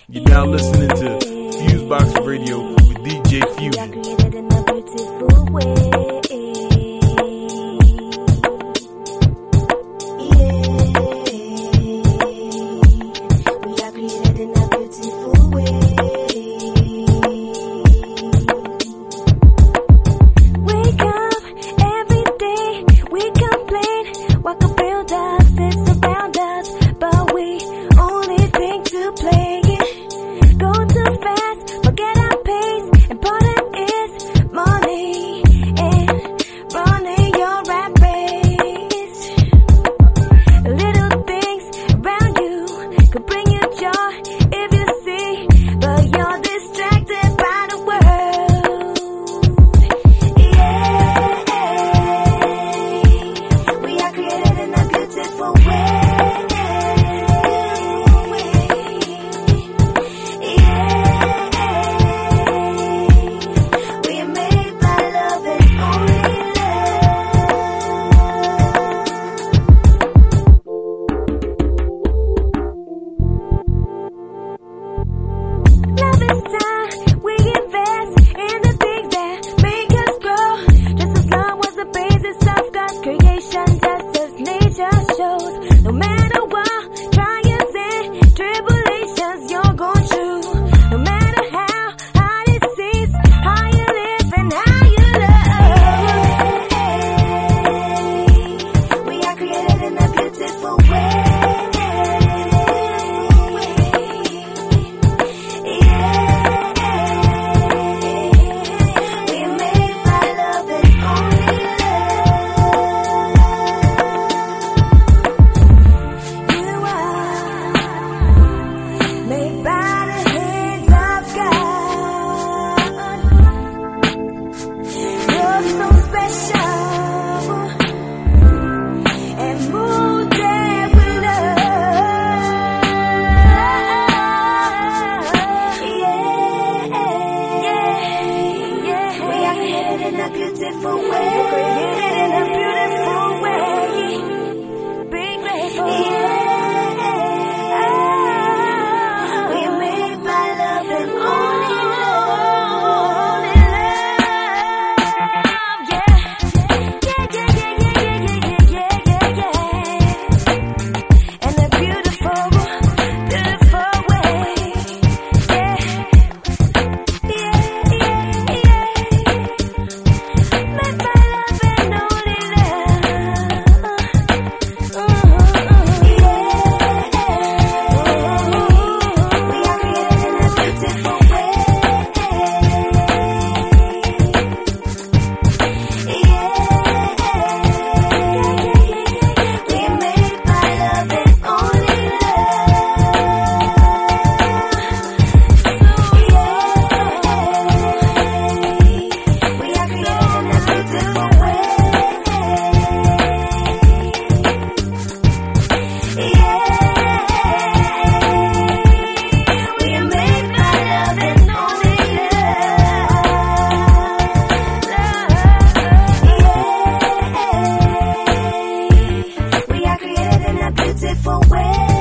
You're now listening to Fusebox Radio with DJ Fusion. Created in a beautiful way. We are created in a beautiful way. Wake up every day, we complain. What could build us is around us, but we only think to play. Go too fast, forget our pace. Important is money and running your rat race. Little things around you could bring you joy if you see, but you're distracted by the world. Yeah, we are created in a beautiful way. No matter what trials and tribulations you're going through, no matter how hard it seems, how you live and how you love. We are created in a beautiful way. Beautiful way, created in a beautiful way. Be grateful. We are made by love and only love. Yeah. In a beautiful, beautiful way. Beautiful way.